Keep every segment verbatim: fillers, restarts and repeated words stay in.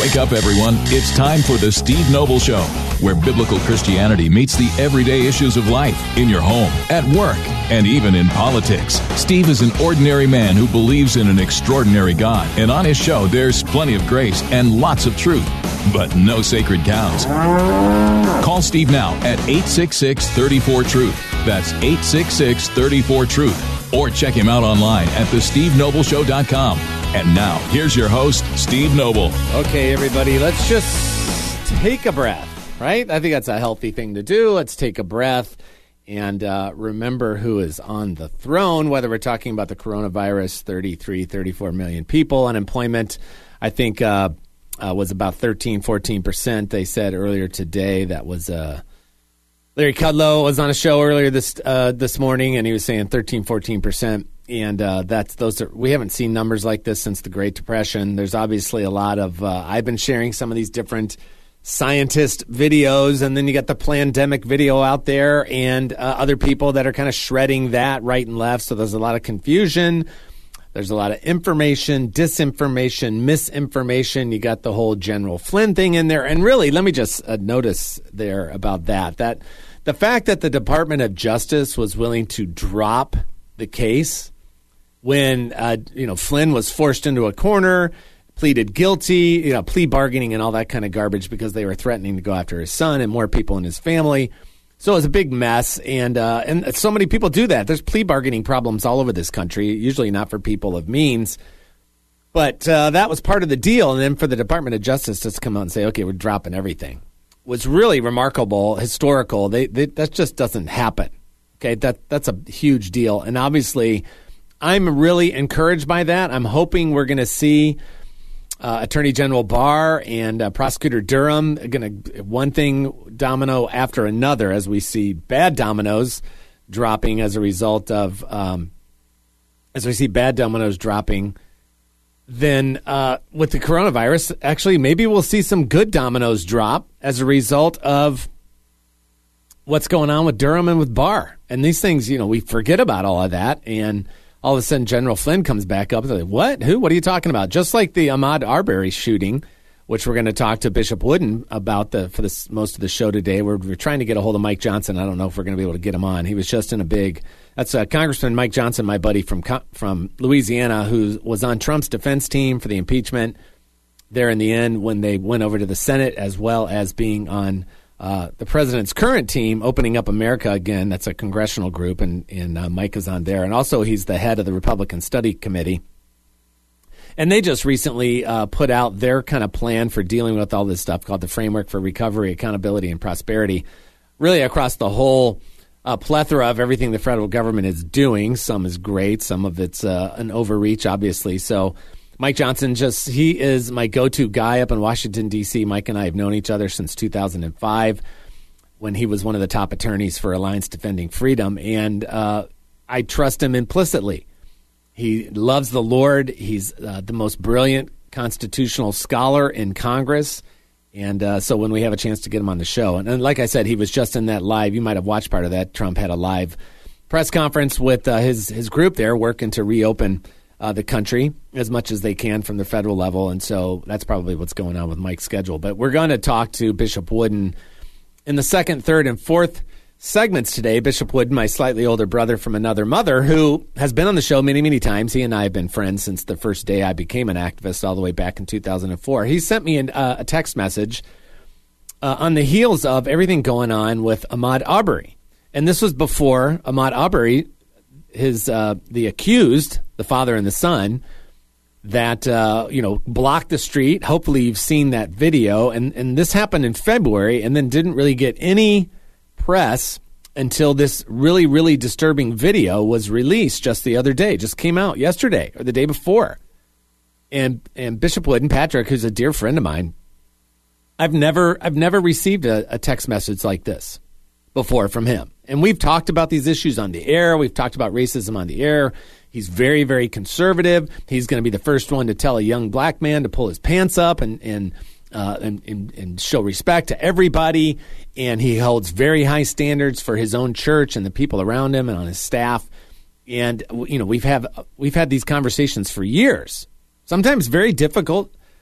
Wake up, everyone. It's time for the Steve Noble Show, where biblical Christianity meets the everyday issues of life in your home, at work, and even in politics. Steve is an ordinary man who believes in an extraordinary God, and on his show, there's plenty of grace and lots of truth, but no sacred cows. Call Steve now at eight six six, three four, truth. That's eight six six, three four, truth. Or check him out online at the steve noble show dot com. And now, here's your host, Steve Noble. Okay, everybody, let's just take a breath, right? I think that's a healthy thing to do. Let's take a breath and uh, remember who is on the throne, whether we're talking about the coronavirus, thirty-three, thirty-four million people. Unemployment, I think, uh, uh, was about thirteen, fourteen percent. They said earlier today. That was uh, Larry Kudlow was on a show earlier this uh, this morning, and he was saying thirteen, fourteen percent. And uh, that's those are we haven't seen numbers like this since the Great Depression. There's obviously a lot of uh, I've been sharing some of these different scientist videos, and then you got the Plandemic video out there, and uh, other people that are kind of shredding that right and left. So there's a lot of confusion. There's a lot of information, disinformation, misinformation. You got the whole General Flynn thing in there. And really, let me just uh, notice there about that, that the fact that the Department of Justice was willing to drop the case when, uh, you know, Flynn was forced into a corner, pleaded guilty, you know, plea bargaining and all that kind of garbage because they were threatening to go after his son and more people in his family. So it was a big mess, and uh, and so many people do that. There's plea bargaining problems all over this country, usually not for people of means. But uh, that was part of the deal. And then for the Department of Justice to come out and say, okay, we're dropping everything, was really remarkable, historical. They, they, that just doesn't happen. Okay, that that's a huge deal. And obviously, I'm really encouraged by that. I'm hoping we're going to see uh, Attorney General Barr and uh, Prosecutor Durham going to one thing domino after another as we see bad dominoes dropping as a result of um, as we see bad dominoes dropping. Then uh, with the coronavirus, actually, maybe we'll see some good dominoes drop as a result of what's going on with Durham and with Barr. And these things, you know, we forget about all of that. And all of a sudden, General Flynn comes back up and like, what? Who? What are you talking about? Just like the Ahmaud Arbery shooting, which we're going to talk to Bishop Wooden about the for this, most of the show today. We're, we're trying to get a hold of Mike Johnson. I don't know if we're going to be able to get him on. He was just in a big – that's uh, Congressman Mike Johnson, my buddy from from Louisiana, who was on Trump's defense team for the impeachment there in the end when they went over to the Senate, as well as being on – Uh, the president's current team, Opening Up America Again. That's a congressional group, and, and uh, Mike is on there. And also he's the head of the Republican Study Committee. And they just recently uh, put out their kind of plan for dealing with all this stuff called the Framework for Recovery, Accountability, and Prosperity, really across the whole uh, plethora of everything the federal government is doing. Some is great. Some of it's uh, an overreach, obviously. So Mike Johnson, just he is my go-to guy up in Washington, D C. Mike and I have known each other since two thousand five when he was one of the top attorneys for Alliance Defending Freedom, and uh, I trust him implicitly. He loves the Lord. He's uh, the most brilliant constitutional scholar in Congress, and uh, so when we have a chance to get him on the show, and, and like I said, he was just in that live, you might have watched part of that, Trump had a live press conference with uh, his, his group there working to reopen Uh, the country as much as they can from the federal level. And so that's probably what's going on with Mike's schedule. But we're going to talk to Bishop Wooden in the second, third, and fourth segments today. Bishop Wooden, my slightly older brother from another mother, who has been on the show many, many times. He and I have been friends since the first day I became an activist all the way back in two thousand four. He sent me an, uh, a text message uh, on the heels of everything going on with Ahmaud Arbery. And this was before Ahmaud Arbery, his uh, the accused, the father and the son, that uh, you know blocked the street. Hopefully, you've seen that video, and and this happened in February, and then didn't really get any press until this really, really disturbing video was released just the other day. Just came out yesterday or the day before. And and Bishop Wooden, Patrick, who's a dear friend of mine, I've never I've never received a, a text message like this before from him. And we've talked about these issues on the air. We've talked about racism on the air. He's very, very conservative. He's going to be the first one to tell a young black man to pull his pants up and and, uh, and, and and show respect to everybody. And he holds very high standards for his own church and the people around him and on his staff. And you know, we've have we've had these conversations for years. Sometimes very difficult,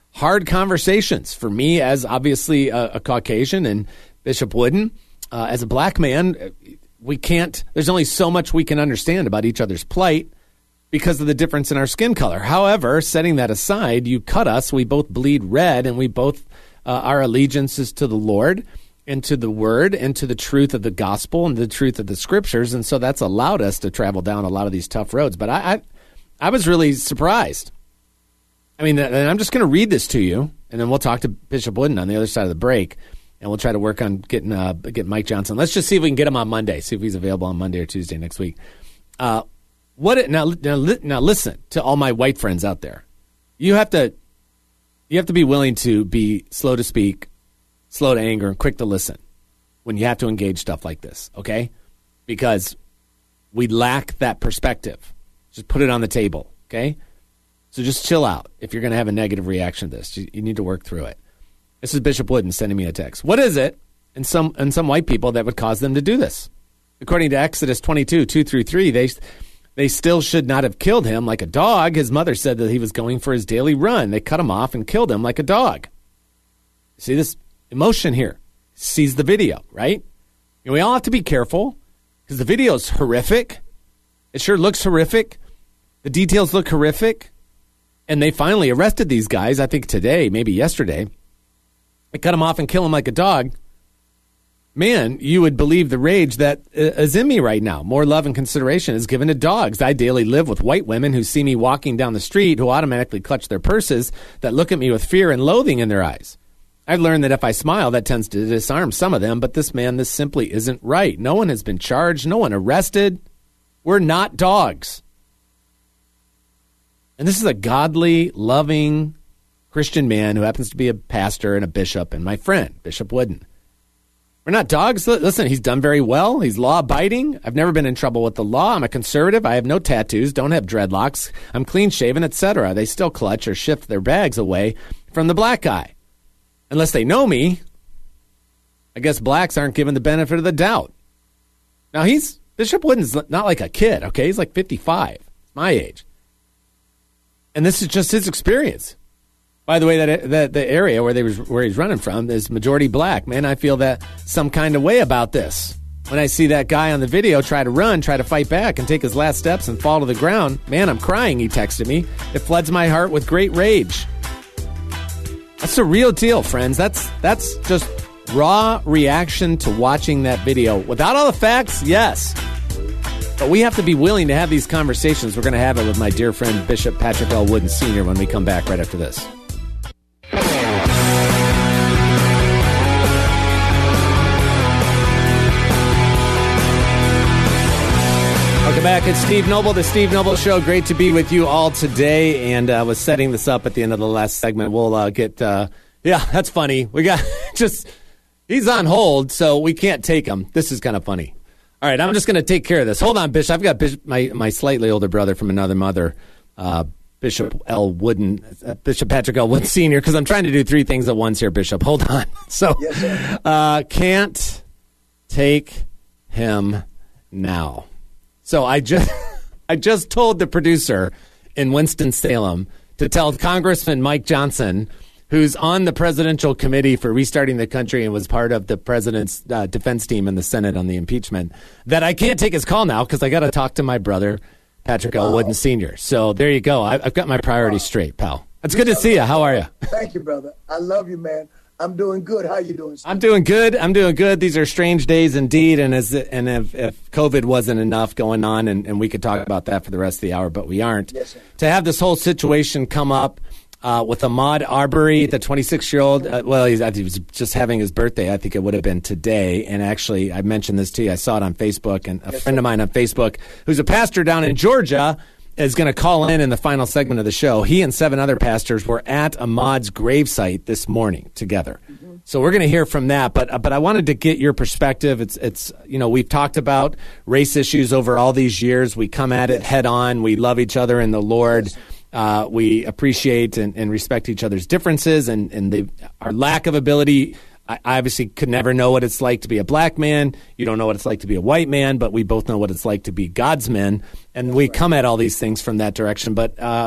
hard conversations for me as obviously a, a Caucasian and Bishop Wooden uh, as a black man. We can't, there's only so much we can understand about each other's plight because of the difference in our skin color. However, setting that aside, you cut us, we both bleed red, and we both, uh, our allegiance is to the Lord and to the word and to the truth of the gospel and the truth of the scriptures. And so that's allowed us to travel down a lot of these tough roads. But I, I, I was really surprised. I mean, and I'm just going to read this to you, and then we'll talk to Bishop Wooden on the other side of the break, and we'll try to work on getting uh, getting Mike Johnson. Let's just see if we can get him on Monday, see if he's available on Monday or Tuesday next week. Uh, what it, now, now, now listen to all my white friends out there. You have to you have to be willing to be slow to speak, slow to anger, and quick to listen when you have to engage stuff like this, okay? Because we lack that perspective. Just put it on the table, okay? So just chill out if you're going to have a negative reaction to this. You, you need to work through it. This is Bishop Wooden sending me a text. What is it in some in some white people that would cause them to do this? According to Exodus twenty-two, two through three, they, they still should not have killed him like a dog. His mother said that he was going for his daily run. They cut him off and killed him like a dog. See this emotion here? Sees the video, right? And we all have to be careful because the video is horrific. It sure looks horrific. The details look horrific. And they finally arrested these guys, I think today, maybe yesterday. They cut them off and kill them like a dog. Man, you would believe the rage that is in me right now. More love and consideration is given to dogs. I daily live with white women who see me walking down the street, who automatically clutch their purses, that look at me with fear and loathing in their eyes. I've learned that if I smile, that tends to disarm some of them. But this man, this simply isn't right. No one has been charged. No one arrested. We're not dogs. And this is a godly, loving Christian man who happens to be a pastor and a bishop and my friend, Bishop Wooden. We're not dogs. Listen, he's done very well. He's law-abiding. I've never been in trouble with the law. I'm a conservative. I have no tattoos, don't have dreadlocks. I'm clean-shaven, et cetera. They still clutch or shift their bags away from the black guy. Unless they know me, I guess blacks aren't given the benefit of the doubt. Now, he's Bishop Wooden's not like a kid, okay? He's like fifty-five. It's my age. And this is just his experience. By the way, that, that the area where they was where he's running from is majority black. Man, I feel that some kind of way about this. When I see that guy on the video try to run, try to fight back, and take his last steps and fall to the ground, man, I'm crying, he texted me. It floods my heart with great rage. That's the real deal, friends. That's that's just raw reaction to watching that video. Without all the facts, yes. But we have to be willing to have these conversations. We're going to have it with my dear friend, Bishop Patrick L. Wooden Senior when we come back right after this. Welcome back. It's Steve Noble, the Steve Noble Show. Great to be with you all today. And I uh, was setting this up at the end of the last segment. We'll uh, get, uh, yeah, that's funny. We got just, he's on hold, so we can't take him. This is kind of funny. All right, I'm just going to take care of this. Hold on, Bishop. I've got Bishop, my, my slightly older brother from another mother, uh, Bishop L. Wooden, uh, Bishop Patrick L. Wooden Senior, because I'm trying to do three things at once here, Bishop. Hold on. So, yes, uh, can't take him now. So I just I just told the producer in Winston-Salem to tell Congressman Mike Johnson, who's on the presidential committee for restarting the country and was part of the president's uh, defense team in the Senate on the impeachment, that I can't take his call now because I got to talk to my brother, Patrick L. Wooden Senior So there you go. I, I've got my priorities straight, pal. It's good to see you. How are you? Thank you, brother. I love you, man. I'm doing good. How you doing, Steve? I'm doing good. I'm doing good. These are strange days indeed. And as and if, if COVID wasn't enough going on, and, and we could talk about that for the rest of the hour, but we aren't. Yes, sir. To have this whole situation come up uh, with Ahmaud Arbery, the twenty-six-year-old, uh, well, he's, he was just having his birthday. I think it would have been today. And actually, I mentioned this to you. I saw it on Facebook. And a yes, friend sir. of mine on Facebook, who's a pastor down in Georgia, is going to call in in the final segment of the show. He and seven other pastors were at Ahmaud's gravesite this morning together. Mm-hmm. So we're going to hear from that. But uh, but I wanted to get your perspective. It's it's you know we've talked about race issues over all these years. We come at it head on. We love each other in the Lord. Uh, we appreciate and, and respect each other's differences and and the, our lack of ability. I obviously could never know what it's like to be a black man. You don't know what it's like to be a white man, but we both know what it's like to be God's men. And we come at all these things from that direction. But uh,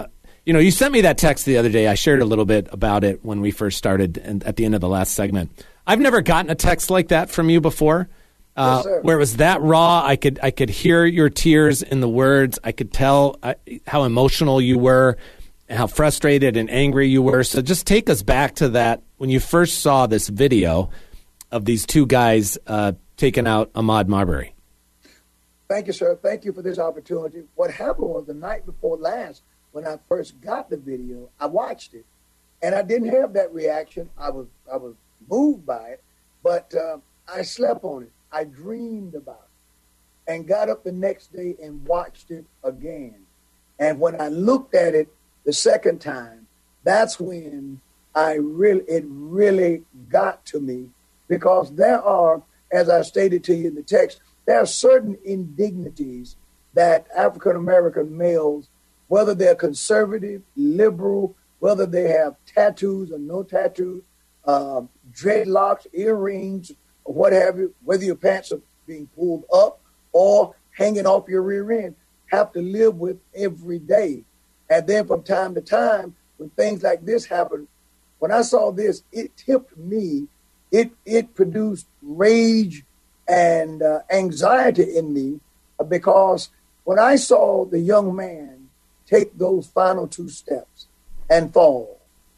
You know, you sent me that text the other day. I shared a little bit about it when we first started and at the end of the last segment. I've never gotten a text like that from you before, uh, yes, where it was that raw. I could I could hear your tears in the words. I could tell uh, how emotional you were, and how frustrated and angry you were. So just take us back to that when you first saw this video of these two guys uh, taking out Ahmaud Marbury. Thank you, sir. Thank you for this opportunity. What happened was the night before last, when I first got the video, I watched it, and I didn't have that reaction. I was I was moved by it, but uh, I slept on it. I dreamed about it, and got up the next day and watched it again. And when I looked at it the second time, that's when I really it really got to me, because there are, as I stated to you in the text, there are certain indignities that African American males, whether they're conservative, liberal, whether they have tattoos or no tattoos, uh, dreadlocks, earrings, or what have you, whether your pants are being pulled up or hanging off your rear end, have to live with every day. And then from time to time, when things like this happen, when I saw this, it tipped me. It it produced rage and uh, anxiety in me, because when I saw the young man take those final two steps and fall,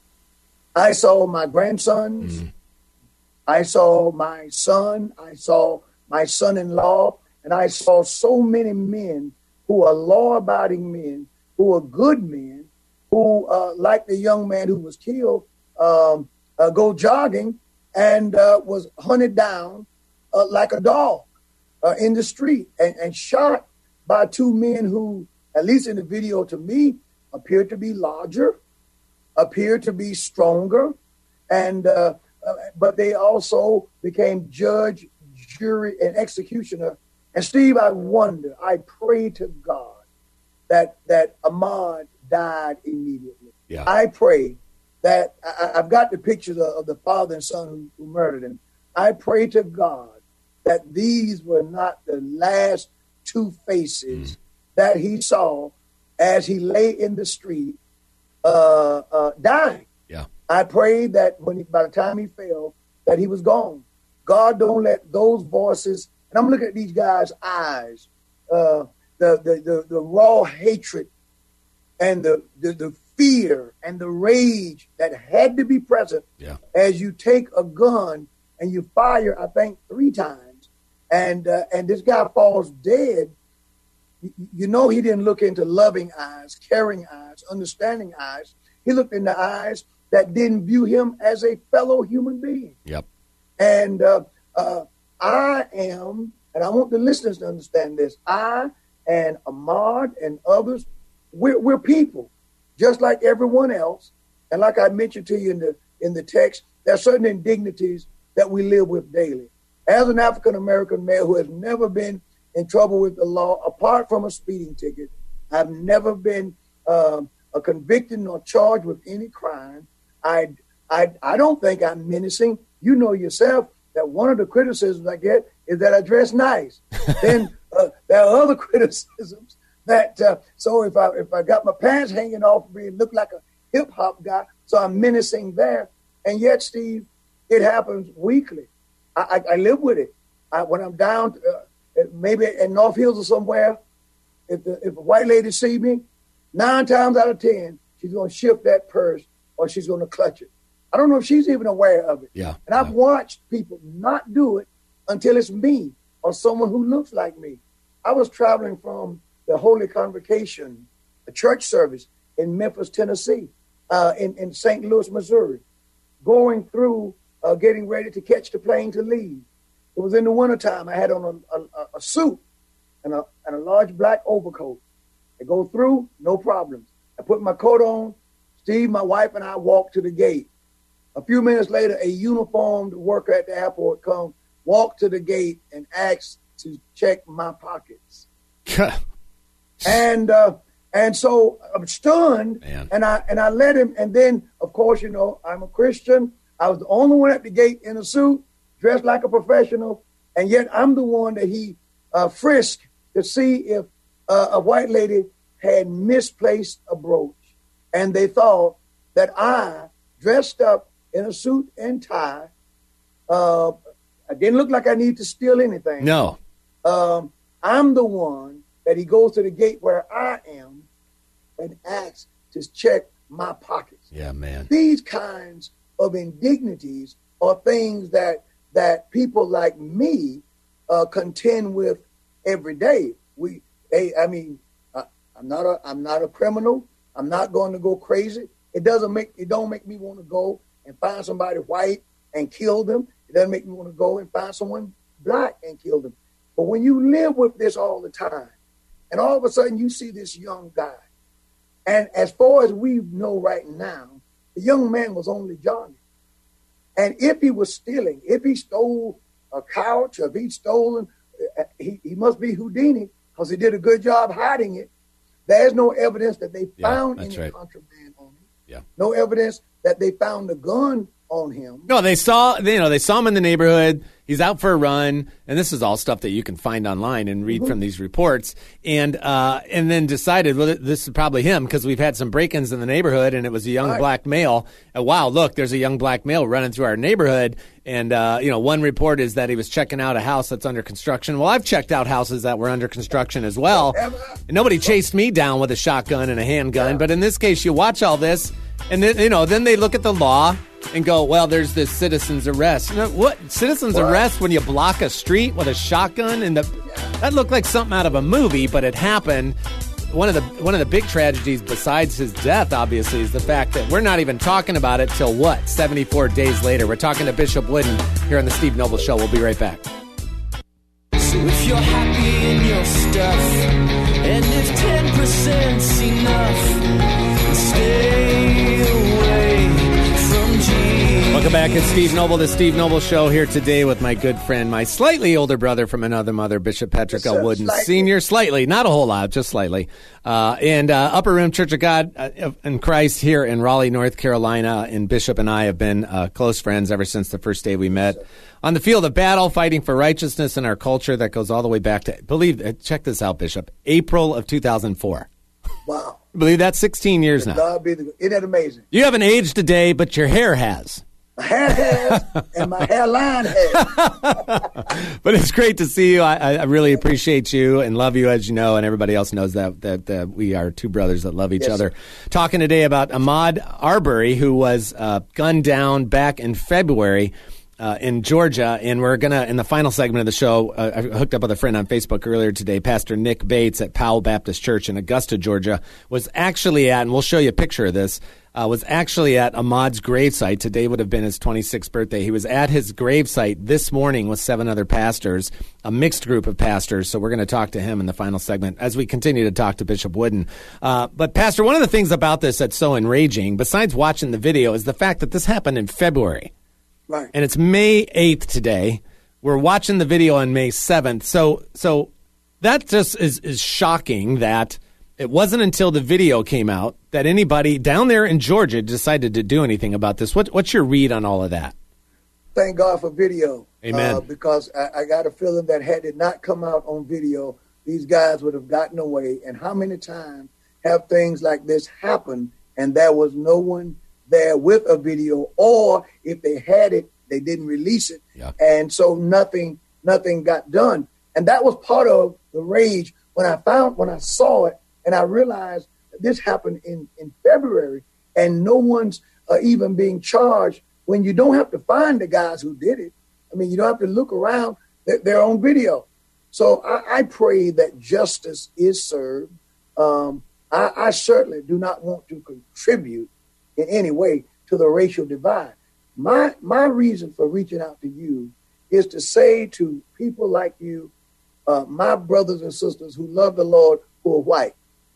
I saw my grandsons, mm-hmm. I saw my son, I saw my son-in-law, and I saw so many men who are law-abiding men, who are good men, who, uh, like the young man who was killed, um, uh, go jogging and uh, was hunted down uh, like a dog uh, in the street and, and shot by two men who, at least in the video to me, appeared to be larger, appeared to be stronger, and uh, uh, but they also became judge, jury, and executioner. And Steve, I wonder, I pray to God that that Ahmaud died immediately. Yeah. I pray that I, I've got the pictures of, of the father and son who, who murdered him. I pray to God that these were not the last two faces mm. that he saw as he lay in the street uh, uh, dying. Yeah. I pray that when he, by the time he fell, that he was gone. God, don't let those voices, and I'm looking at these guys' eyes, uh, the, the, the, the raw hatred and the, the, the fear and the rage that had to be present yeah. as you take a gun and you fire, I think, three times, and uh, and this guy falls dead. You, you know he didn't look into loving eyes, caring eyes, understanding eyes. He looked into eyes that didn't view him as a fellow human being. Yep. And uh, uh, I am, and I want the listeners to understand this, I and Ahmaud and others, we're, we're people, just like everyone else. And like I mentioned to you in the in the text, there are certain indignities that we live with daily. As an African-American male who has never been in trouble with the law, apart from a speeding ticket, I've never been um, a convicted nor charged with any crime. I, I, I don't think I'm menacing. You know yourself that one of the criticisms I get is that I dress nice. Then uh, there are other criticisms that, uh, so if I if I got my pants hanging off me and look like a hip-hop guy, so I'm menacing there. And yet, Steve, it happens weekly. I, I, I live with it. I, when I'm down, uh, maybe in North Hills or somewhere, if the, if a white lady see me, nine times out of ten, she's going to shift that purse or she's going to clutch it. I don't know if she's even aware of it. Yeah. And I've yeah. watched people not do it until it's me or someone who looks like me. I was traveling from the Holy Convocation, a church service in Memphis, Tennessee, uh, in, in Saint Louis, Missouri, going through, uh, getting ready to catch the plane to leave. It was in the wintertime. I had on a, a, a suit and a, and a large black overcoat. I go through, no problems. I put my coat on. Steve, my wife, and I walked to the gate. A few minutes later, a uniformed worker at the airport comes, walked to the gate, and asked to check my pockets. and uh, and so I'm stunned, Man. and I and I let him. And then, of course, you know, I'm a Christian. I was the only one at the gate in a suit, dressed like a professional, and yet I'm the one that he uh, frisked to see if uh, a white lady had misplaced a brooch. and they thought that I, dressed up in a suit and tie, uh, I didn't look like I needed to steal anything. No. Um, I'm the one that he goes to the gate where I am and asks to check my pockets. Yeah, man. These kinds of indignities are things that that people like me uh, contend with every day. We, hey, I mean, I, I'm not a I'm not a criminal. I'm not going to go crazy. It doesn't make it don't make me want to go and find somebody white and kill them. It doesn't make me want to go and find someone black and kill them. But when you live with this all the time, and all of a sudden you see this young guy, and as far as we know right now, the young man was only jogging. And if he was stealing, if he stole a couch, or if he'd stolen, he, he must be Houdini because he did a good job hiding it. There's no evidence that they found yeah, any right. contraband on him. Yeah. No evidence that they found a gun on him. No, they saw, you know, they saw him in the neighborhood. He's out for a run, and this is all stuff that you can find online and read mm-hmm. from these reports. And uh, and then decided, well, this is probably him because we've had some break-ins in the neighborhood, and it was a young right. black male. And wow, look, there's a young black male running through our neighborhood. And uh, you know, one report is that he was checking out a house that's under construction. Well, I've checked out houses that were under construction as well. And nobody chased me down with a shotgun and a handgun. Yeah. But in this case, you watch all this, and then, you know, then they look at the law and go, well, there's this citizen's arrest. You know, what citizen's what? arrest when you block a street with a shotgun? And the that looked like something out of a movie, but it happened. One of the one of the big tragedies, besides his death, obviously, is the fact that we're not even talking about it till what seventy-four days later. We're talking to Bishop Wooden here on the Steve Noble Show. We'll be right back. So if you're happy in your stuff, and if ten percent's enough, stay away from Jesus. Welcome back. It's Steve Noble, the Steve Noble Show, here today with my good friend, my slightly older brother from another mother, Bishop Patrick L. Wooden, slightly. Senior. Slightly, not a whole lot, just slightly. Uh, and uh, Upper Room Church of God uh, in Christ here in Raleigh, North Carolina. And Bishop and I have been uh, close friends ever since the first day we met on the field of battle, fighting for righteousness in our culture. That goes all the way back to, believe, uh, check this out, Bishop, April of two thousand four. Wow. Believe that? sixteen years now. God be the, isn't that amazing? You haven't aged a day, but your hair has. My hair has, and my hairline has. But it's great to see you. I, I really appreciate you and love you, as you know, and everybody else knows that that, that we are two brothers that love each yes, other. Sir. Talking today about Ahmaud Arbery, who was uh, gunned down back in February uh, in Georgia, and we're gonna in the final segment of the show. Uh, I hooked up with a friend on Facebook earlier today. Pastor Nick Bates at Powell Baptist Church in Augusta, Georgia, was actually at, and we'll show you a picture of this. Uh, was actually at Ahmaud's gravesite. Today would have been his twenty-sixth birthday. He was at his gravesite this morning with seven other pastors, a mixed group of pastors. So we're going to talk to him in the final segment as we continue to talk to Bishop Wooden. Uh, but, Pastor, one of the things about this that's so enraging, besides watching the video, is the fact that this happened in February. Right. And it's May eighth today. We're watching the video on May seventh. So so that just is, is shocking that it wasn't until the video came out that anybody down there in Georgia decided to do anything about this. What, what's your read on all of that? Thank God for video. Amen. Uh, because I, I got a feeling that had it not come out on video, these guys would have gotten away. And how many times have things like this happen and there was no one there with a video, or if they had it, they didn't release it. Yeah. And so nothing, nothing got done. And that was part of the rage when I found, when I saw it, and I realized that this happened in, in February, and no one's uh, even being charged when you don't have to find the guys who did it. I mean, you don't have to look around. They're, they're on video. So I, I pray that justice is served. Um, I, I certainly do not want to contribute in any way to the racial divide. My, my reason for reaching out to you is to say to people like you, uh, my brothers and sisters who love the Lord, who are white,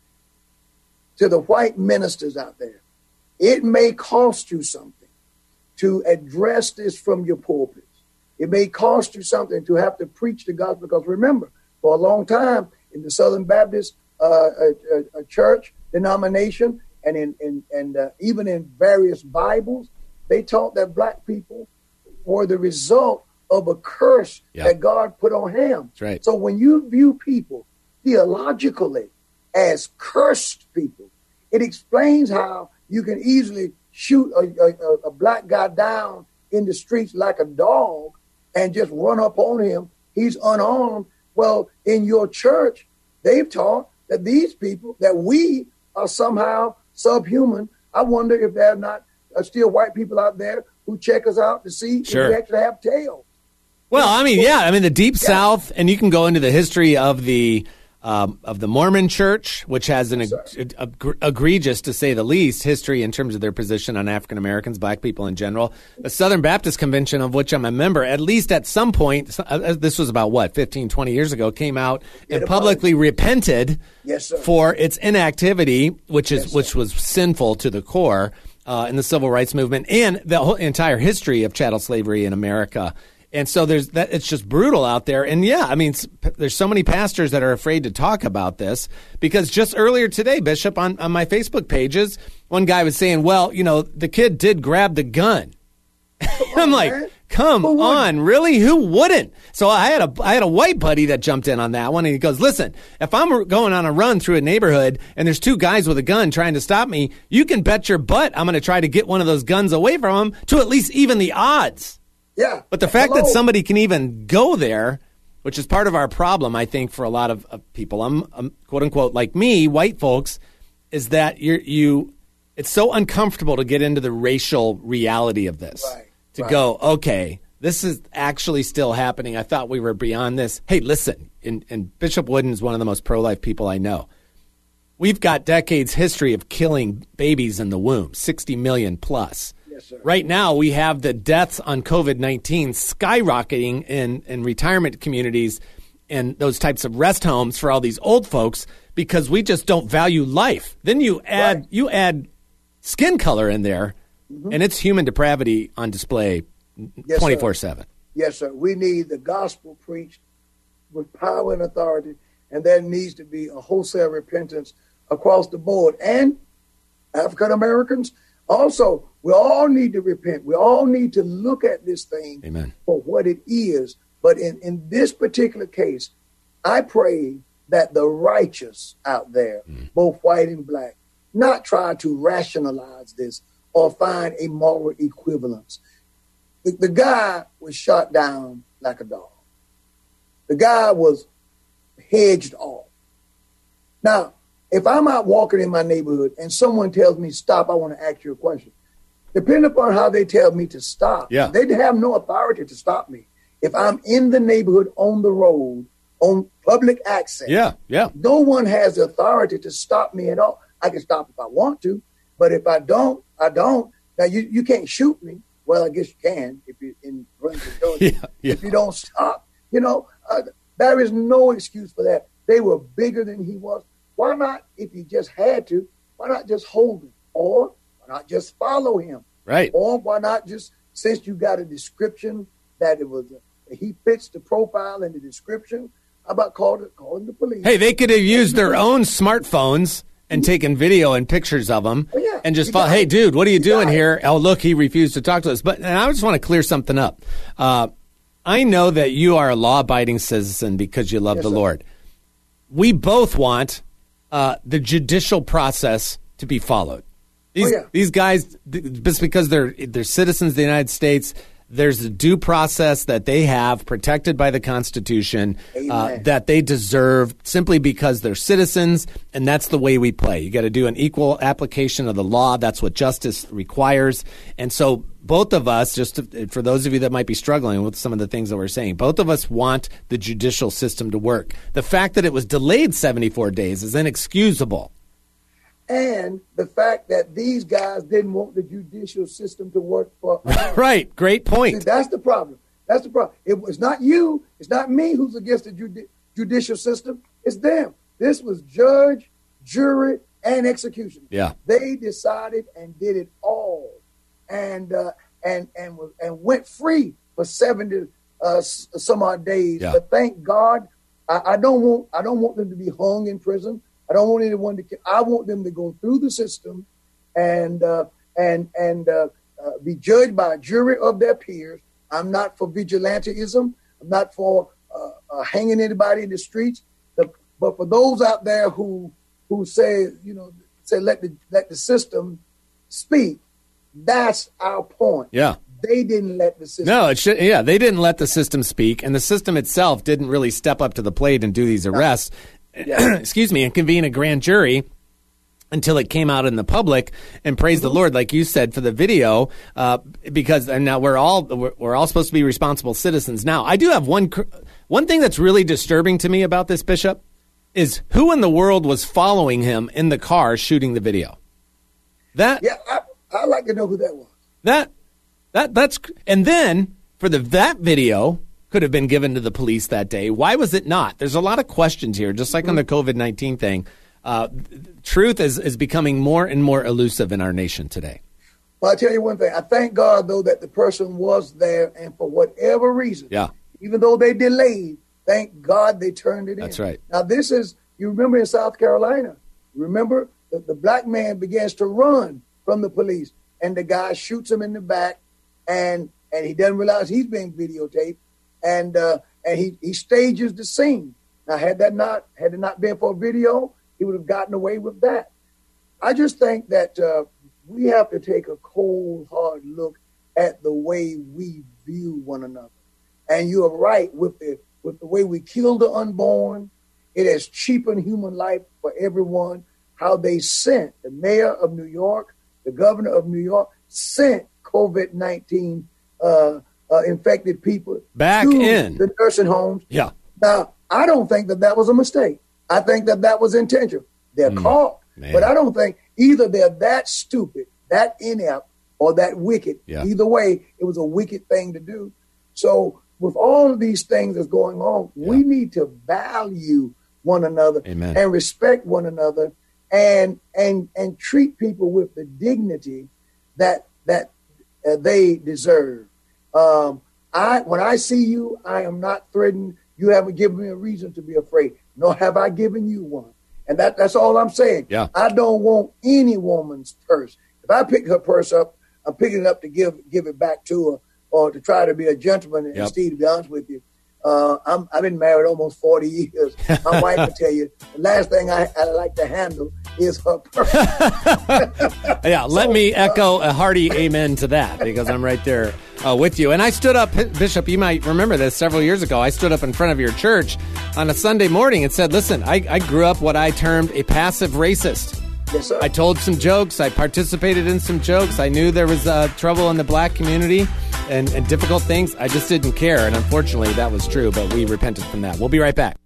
to the white ministers out there, it may cost you something to address this from your pulpits. It may cost you something to have to preach the gospel, because remember, for a long time in the Southern Baptist uh, uh, uh, church denomination, and in, in and uh, even in various Bibles, they taught that black people were the result of a curse yeah. that God put on Ham. That's right. So when you view people theologically as cursed people, it explains how you can easily shoot a, a, a black guy down in the streets like a dog and just run up on him. He's unarmed. Well, in your church, they've taught that these people, that we are somehow subhuman. I wonder if there are not uh, still white people out there who check us out to see Sure. if we actually have tails. Well, I mean, yeah, I mean the Deep Yeah. South, and you can go into the history of the um, of the Mormon Church, which has an Yes, eg- eg- egregious, to say the least, history in terms of their position on African Americans, black people in general. The Southern Baptist Convention, of which I'm a member, at least at some point, uh, this was about what fifteen, twenty years ago, came out and Get publicly repented Yes, sir. for its inactivity, which is Yes, sir. which was sinful to the core uh, in the civil rights movement and the whole entire history of chattel slavery in America. And so there's that. It's just brutal out there. And yeah, I mean, there's so many pastors that are afraid to talk about this because just earlier today, Bishop, on, on my Facebook pages, one guy was saying, well, you know, the kid did grab the gun. I'm like, man. come Who wouldn't? on, really? Who wouldn't? So I had a I had a white buddy that jumped in on that one, and he goes, listen, if I'm going on a run through a neighborhood and there's two guys with a gun trying to stop me, you can bet your butt I'm going to try to get one of those guns away from them to at least even the odds. Yeah. But the fact that Hello. somebody can even go there, which is part of our problem, I think, for a lot of, of people, I'm, I'm quote unquote like me, white folks, is that you're, you, it's so uncomfortable to get into the racial reality of this. Right, to right. go, okay, this is actually still happening. I thought we were beyond this. Hey, listen, and, and Bishop Wooden is one of the most pro-life people I know. We've got decades history of killing babies in the womb, sixty million plus. Yes, sir. Right now, we have the deaths on COVID nineteen skyrocketing in, in retirement communities and those types of rest homes for all these old folks because we just don't value life. Then you add Right. you add skin color in there, Mm-hmm. and it's human depravity on display Yes, sir. twenty-four seven. Yes, sir. We need the gospel preached with power and authority, and there needs to be a wholesale repentance across the board. And African Americans also, we all need to repent. We all need to look at this thing Amen. for what it is. But in, in this particular case, I pray that the righteous out there, Mm. both white and black, not try to rationalize this or find a moral equivalence. The, the guy was shot down like a dog. The guy was hedged off. Now, if I'm out walking in my neighborhood and someone tells me, stop, I want to ask you a question. Depending upon how they tell me to stop, Yeah. they have no authority to stop me. If I'm in the neighborhood, on the road, on public access, Yeah, yeah. no one has the authority to stop me at all. I can stop if I want to, but if I don't, I don't. Now, you, you can't shoot me. Well, I guess you can if you're in Brunswick, Georgia. Yeah, yeah. If you don't stop, you know, uh, there is no excuse for that. They were bigger than he was. Why not, if you just had to, why not just hold him? Or why not just follow him? Right. Or why not just, since you got a description that it was, a, he fits the profile and the description, how about calling, calling the police? Hey, they could have used their own smartphones and taken video and pictures of him Oh, yeah. and just You follow, got hey, it. dude, what are you, You doing got it. here? Oh, look, he refused to talk to us. But and I just want to clear something up. Uh, I know that you are a law-abiding citizen because you love Yes, the sir. Lord. We both want uh, the judicial process to be followed. These, Oh, yeah. these guys, th- just because they're they're citizens of the United States, there's a due process that they have protected by the Constitution uh, Amen. that they deserve simply because they're citizens, and that's the way we play. You got to do an equal application of the law. That's what justice requires. And so both of us, just to, for those of you that might be struggling with some of the things that we're saying, both of us want the judicial system to work. The fact that it was delayed seventy-four days is inexcusable. And the fact that these guys didn't want the judicial system to work for us. Right. Great See, point. that's the problem. That's the problem. It was not you. It's not me who's against the judi- judicial system. It's them. This was judge, jury, and execution. Yeah. They decided and did it all, and uh, and and was- and went free for seventy uh, s- some odd days. Yeah. But thank God, I, I don't want I don't want them to be hung in prison. I don't want anyone to. I want them to go through the system, and uh, and and uh, uh, be judged by a jury of their peers. I'm not for vigilantism. I'm not for uh, uh, hanging anybody in the streets. The, but for those out there who who say, you know, say let the let the system speak. That's our point. Yeah. They didn't let the system No, it should. Yeah, they didn't let the system speak, and the system itself didn't really step up to the plate and do these arrests. Yeah. Excuse me, and convene a grand jury until it came out in the public. And praise mm-hmm. the Lord, like you said, for the video, uh, because and now we're all we're, we're all supposed to be responsible citizens. Now, I do have one one thing that's really disturbing to me about this, Bishop, is who in the world was following him in the car shooting the video. That yeah, I, I'd like to know who that was. That. That that's and then for the that video could have been given to the police that day. Why was it not? There's a lot of questions here, just like on the COVID nineteen thing. Uh, truth is is becoming more and more elusive in our nation today. Well, I'll tell you one thing. I thank God, though, that the person was there, and for whatever reason, yeah, even though they delayed, thank God they turned it in. That's right. Now, this is, you remember in South Carolina, remember that the black man begins to run from the police, and the guy shoots him in the back. And and he doesn't realize he's being videotaped, and uh, and he, he stages the scene. Now, had that not had it not been for a video, he would have gotten away with that. I just think that uh, we have to take a cold, hard look at the way we view one another. And you are right with the with the way we kill the unborn. It has cheapened human life for everyone. How they sent the mayor of New York, the governor of New York, sent COVID nineteen uh, uh, infected people back to in the nursing homes. Yeah. Now, I don't think that that was a mistake. I think that that was intentional. They're mm, caught, man. But I don't think either they're that stupid, that inept, or that wicked. Yeah. Either way, it was a wicked thing to do. So with all of these things that's going on, yeah. we need to value one another Amen. and respect one another and and and treat people with the dignity that that Uh, they deserve. Um, I when I see you, I am not threatened. You haven't given me a reason to be afraid, nor have I given you one. And that that's all I'm saying. Yeah. I don't want any woman's purse. If I pick her purse up, I'm picking it up to give give it back to her or to try to be a gentleman. And yep. Steve, to be honest with you, uh, I'm, I've been married almost forty years. My wife will tell you, the last thing I, I like to handle is her purse. Yeah, let so, me echo a hearty amen to that, because I'm right there uh, with you. And I stood up, Bishop, you might remember this several years ago. I stood up in front of your church on a Sunday morning and said, listen, I, I grew up what I termed a passive racist. Yes, sir. I told some jokes. I participated in some jokes. I knew there was uh, trouble in the black community and, and difficult things. I just didn't care. And unfortunately, that was true, but we repented from that. We'll be right back.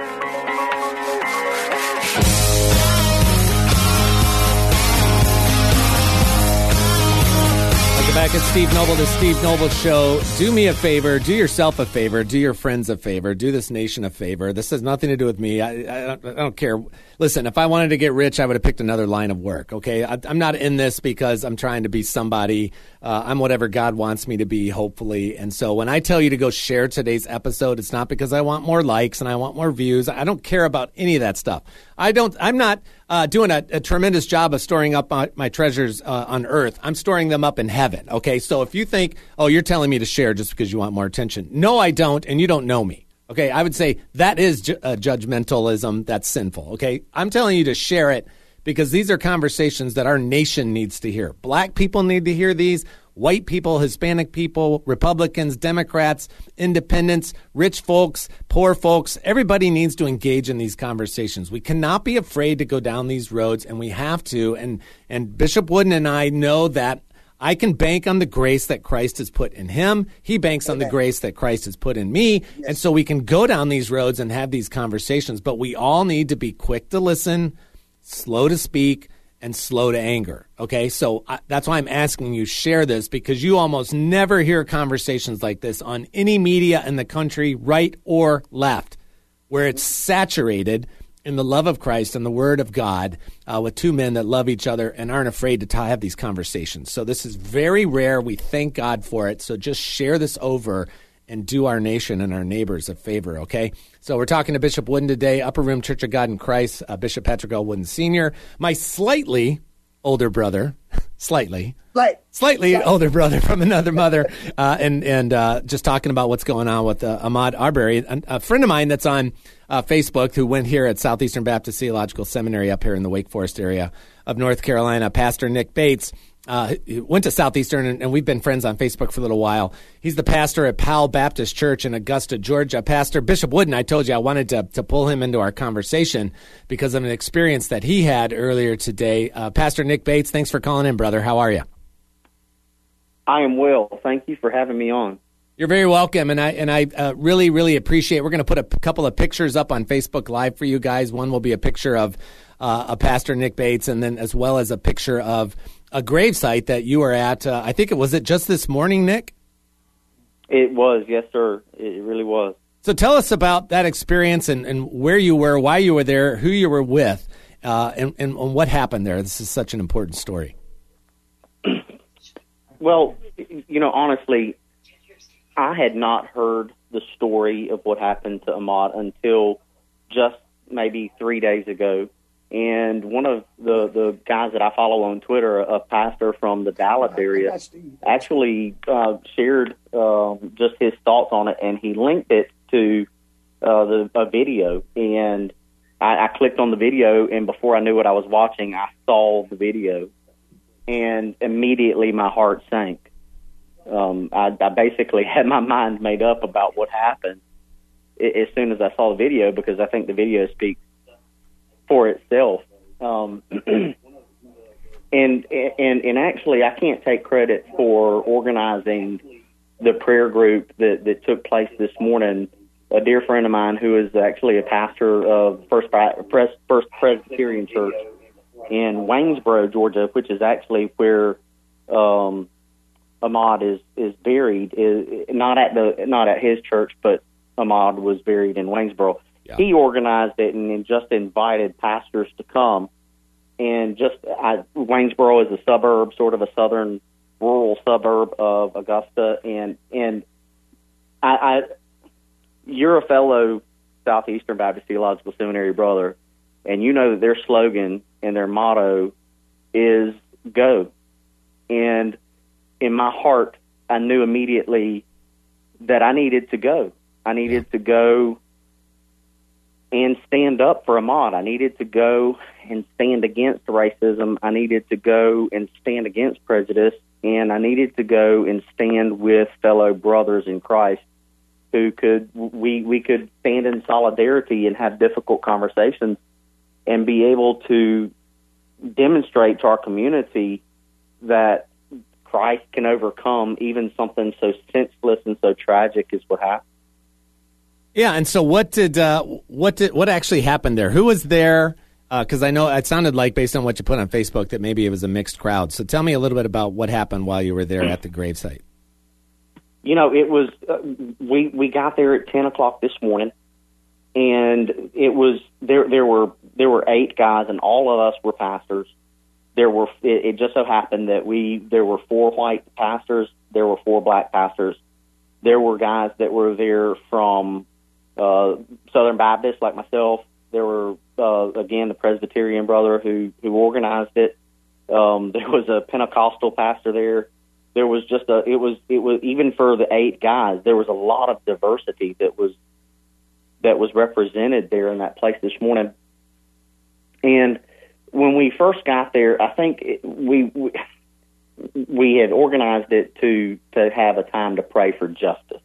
Back at Steve Noble, the Steve Noble Show. Do me a favor. Do yourself a favor. Do your friends a favor. Do this nation a favor. This has nothing to do with me. I, I, don't, I don't care. Listen, if I wanted to get rich, I would have picked another line of work, okay? I, I'm not in this because I'm trying to be somebody. Uh, I'm whatever God wants me to be, hopefully. And so when I tell you to go share today's episode, it's not because I want more likes and I want more views. I don't care about any of that stuff. I don't, I'm not uh, doing a, a tremendous job of storing up my, my treasures uh, on earth. I'm storing them up in heaven, okay? So if you think, oh, you're telling me to share just because you want more attention. No, I don't, and you don't know me. Okay, I would say that is ju- uh, judgmentalism. That's sinful, okay? I'm telling you to share it because these are conversations that our nation needs to hear. Black people need to hear these. White people, Hispanic people, Republicans, Democrats, independents, rich folks, poor folks. Everybody needs to engage in these conversations. We cannot be afraid to go down these roads, and we have to. And, and Bishop Wooden and I know that I can bank on the grace that Christ has put in him. He banks on the grace that Christ has put in me. Yes. And so we can go down these roads and have these conversations, but we all need to be quick to listen, slow to speak, and slow to anger. Okay, so I, that's why I'm asking you share this, because you almost never hear conversations like this on any media in the country, right or left, where it's saturated in the love of Christ and the Word of God uh, with two men that love each other and aren't afraid to t- have these conversations. So this is very rare. We thank God for it. So just share this over and do our nation and our neighbors a favor, okay? So we're talking to Bishop Wooden today, Upper Room Church of God in Christ, uh, Bishop Patrick L. Wooden Senior, my slightly older brother, slightly, Slight. slightly Slight. older brother from another mother, uh, and and uh, just talking about what's going on with uh, Ahmaud Arbery, a, a friend of mine that's on uh, Facebook who went here at Southeastern Baptist Theological Seminary up here in the Wake Forest area. of North Carolina, Pastor Nick Bates. Uh, he went to Southeastern, and, and we've been friends on Facebook for a little while. He's the pastor at Powell Baptist Church in Augusta, Georgia. Pastor Bishop Wooden, I told you I wanted to, to pull him into our conversation because of an experience that he had earlier today. Uh, Pastor Nick Bates, thanks for calling in, brother. How are you? I am well. Thank you for having me on. You're very welcome, and I and I uh, really, really appreciate. We're going to put a p- couple of pictures up on Facebook Live for you guys. One will be a picture of uh, a Pastor Nick Bates, and then as well as a picture of a gravesite that you were at. Uh, I think it was it just this morning, Nick? It was, yes, sir. It really was. So tell us about that experience and, and where you were, why you were there, who you were with, uh, and, and, and what happened there. This is such an important story. Well, you know, honestly, I had not heard the story of what happened to Ahmaud until just maybe three days ago. And one of the, the guys that I follow on Twitter, a pastor from the Dallas area, actually uh, shared um, just his thoughts on it, and he linked it to uh, the a video. And I, I clicked on the video, and before I knew what I was watching, I saw the video. And immediately my heart sank. Um, I, I basically had my mind made up about what happened as soon as I saw the video, because I think the video speaks for itself. Um, and, and and actually, I can't take credit for organizing the prayer group that, that took place this morning. A dear friend of mine who is actually a pastor of First, First Presbyterian Church in Waynesboro, Georgia, which is actually where um, Ahmaud is, is buried, is not at the not at his church, but Ahmaud was buried in Waynesboro. Yeah. He organized it and, and just invited pastors to come. And just I, Waynesboro is a suburb, sort of a southern rural suburb of Augusta, and and I, I you're a fellow Southeastern Baptist Theological Seminary brother, and you know that their slogan and their motto is "Go." And in my heart, I knew immediately that I needed to go. I needed yeah. to go and stand up for Ahmaud. I needed to go and stand against racism. I needed to go and stand against prejudice. And I needed to go and stand with fellow brothers in Christ who could, we, we could stand in solidarity and have difficult conversations and be able to demonstrate to our community that Christ can overcome even something so senseless and so tragic as what happened. Yeah, and so what did uh, what did what actually happened there? Who was there? Because uh, I know it sounded like, based on what you put on Facebook, that maybe it was a mixed crowd. So tell me a little bit about what happened while you were there at the gravesite. You know, it was uh, we we got there at ten o'clock this morning, and it was there. There were there were eight guys, and all of us were pastors. There were it, it just so happened that we there were four white pastors, there were four black pastors, there were guys that were there from uh, Southern Baptist like myself. There were uh, again the Presbyterian brother who who organized it. Um, there was a Pentecostal pastor there. There was just a it was it was even for the eight guys, there was a lot of diversity that was that was represented there in that place this morning. And when we first got there, I think it, we, we we had organized it to to have a time to pray for justice.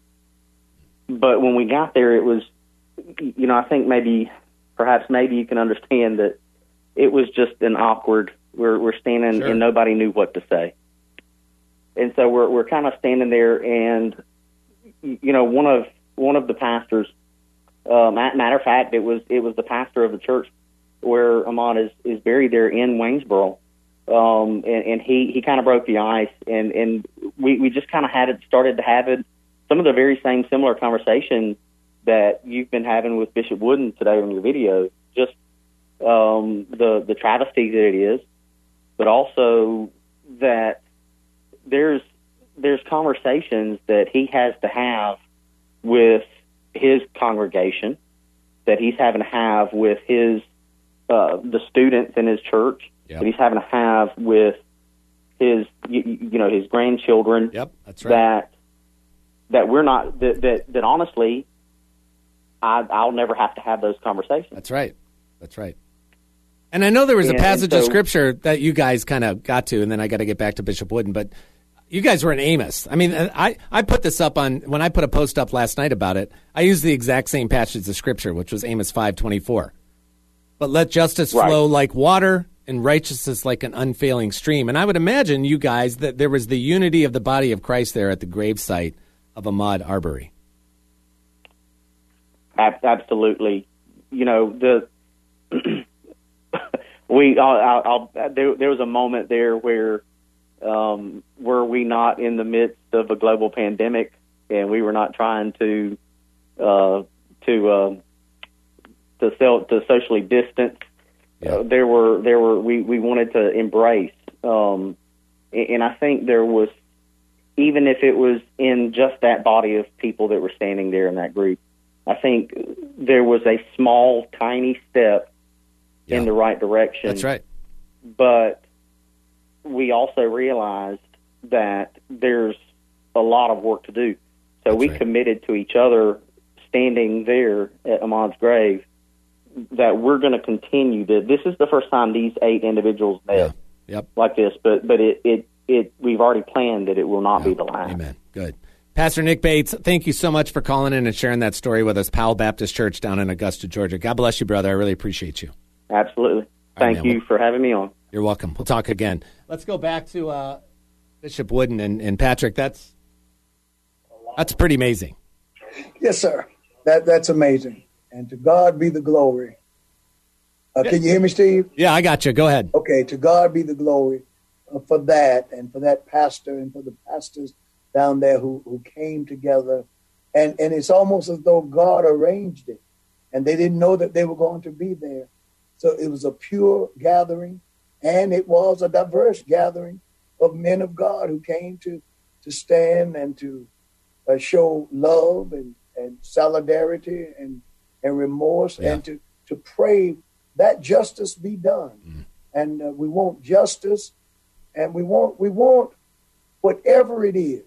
But when we got there, it was, you know, I think maybe, perhaps maybe you can understand that it was just an awkward. We're we're standing sure. and nobody knew what to say, and so we're we're kind of standing there, and you know, one of one of the pastors. Uh, matter of fact, it was it was the pastor of the church where Ahmaud is, is buried there in Waynesboro. Um, and, and he, he kind of broke the ice, and, and we, we just kind of had it started to have it, some of the very same similar conversation that you've been having with Bishop Wooden today on your video, just um, the, the travesty that it is, but also that there's, there's conversations that he has to have with his congregation, that he's having to have with his Uh, the students in his church, yep. that he's having to have with his, you, you know, his grandchildren. Yep, that's right. That that we're not that that, that honestly, I, I'll never have to have those conversations. That's right. That's right. And I know there was a And- passage and of so- Scripture that you guys kind of got to, and then I got to get back to Bishop Wooden, but you guys were in Amos. I mean, I, I put this up on, when I put a post up last night about it, I used the exact same passage of Scripture, which was Amos five twenty-four. But let justice Right. flow like water and righteousness like an unfailing stream. And I would imagine, you guys, that there was the unity of the body of Christ there at the gravesite of Ahmaud Arbery. Ab- Absolutely. You know, the we. I'll, I'll, I'll, there, there was a moment there where um, were we not in the midst of a global pandemic, and we were not trying to uh, to uh, to sell, to socially distance. Yeah. Uh, there were there were we, we wanted to embrace, um, and, and I think there was, even if it was in just that body of people that were standing there in that group, I think there was a small, tiny step Yeah. in the right direction. That's right. But we also realized that there's a lot of work to do. So That's we right. committed to each other, standing there at Ahmaud's grave, that we're going to continue to. This is the first time these eight individuals met Yeah. Yep. like this, but but it, it, it we've already planned that it will not Yeah. be the last. Amen. Good. Pastor Nick Bates, thank you so much for calling in and sharing that story with us. Powell Baptist Church down in Augusta, Georgia. God bless you, brother. I really appreciate you. Absolutely. Thank man, you well- for having me on. You're welcome. We'll talk again. Let's go back to uh, Bishop Wooden and, and Patrick. That's that's pretty amazing. Yes, sir. That that's amazing. And to God be the glory. Uh, Can you hear me, Steve? Yeah, I got you. Go ahead. Okay, to God be the glory uh, for that, and for that pastor, and for the pastors down there who, who came together. And, and it's almost as though God arranged it, and they didn't know that they were going to be there. So it was a pure gathering, and it was a diverse gathering of men of God who came to, to stand and to uh, show love and, and solidarity and, and remorse, Yeah. and to, to pray that justice be done. Mm. And uh, we want justice, and we want we want whatever it is.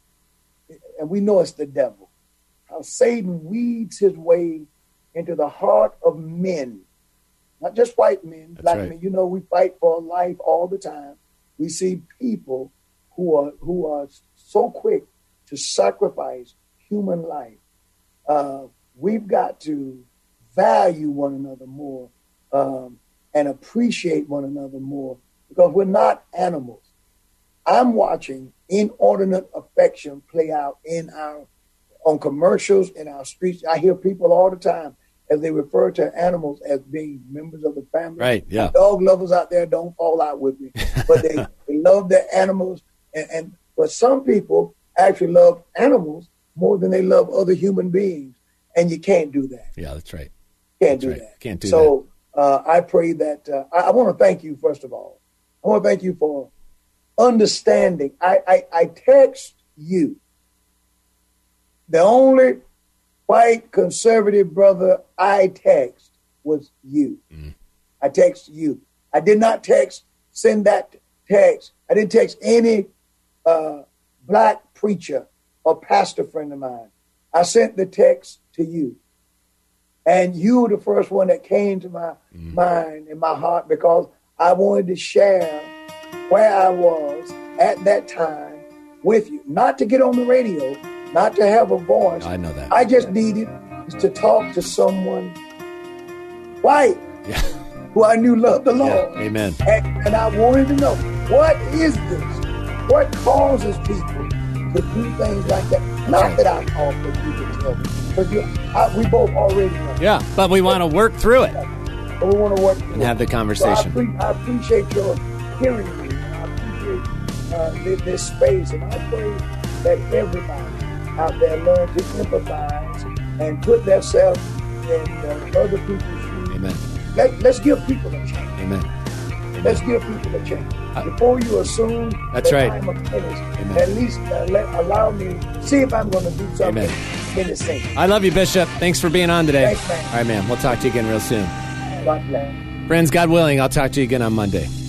And we know it's the devil. How Satan weeds his way into the heart of men, not just white men, That's black right. men. You know, we fight for life all the time. We see people who are who are so quick to sacrifice human life. Uh, we've got to value one another more um, and appreciate one another more, because we're not animals. I'm watching inordinate affection play out in our on commercials, in our streets. I hear people all the time as they refer to animals as being members of the family. Right, yeah. Dog lovers out there, don't fall out with me, but they, they love their animals, and, and but some people actually love animals more than they love other human beings, and you can't do that. Yeah, that's right. Can't That's do right. that. Can't do so uh, I pray that uh, I, I want to thank you first of all. I want to thank you for understanding. I, I, I text you. The only white conservative brother I text was you. Mm. I text you. I did not text, send that text. I didn't text any uh, black preacher or pastor friend of mine. I sent the text to you. And you were the first one that came to my Mm. mind and my heart, because I wanted to share where I was at that time with you. Not to get on the radio, not to have a voice. I know that. I just needed is to talk to someone white Yeah. who I knew loved the Lord. Yeah. Amen. And, and I wanted to know, what is this? What causes people to do things like that? Not that I call for you to tell me, because you, I, we both already know. Yeah, but we want to work through it But we want to work through and it. have the So I, conversation. pre- I appreciate your hearing me. And I appreciate uh, this, this space. And I pray that everybody out there learn to empathize and put themselves in uh, other people's shoes. Amen. Let, let's give people a chance. Amen. Let's give people a chance. Before you assume That's that right. I'm a menace, Amen. at least uh, let, allow me see if I'm going to do something Amen. in the same. I love you, Bishop. Thanks for being on today. Thanks, man. All right, man. We'll talk to you again real soon. God bless. Friends, God willing, I'll talk to you again on Monday.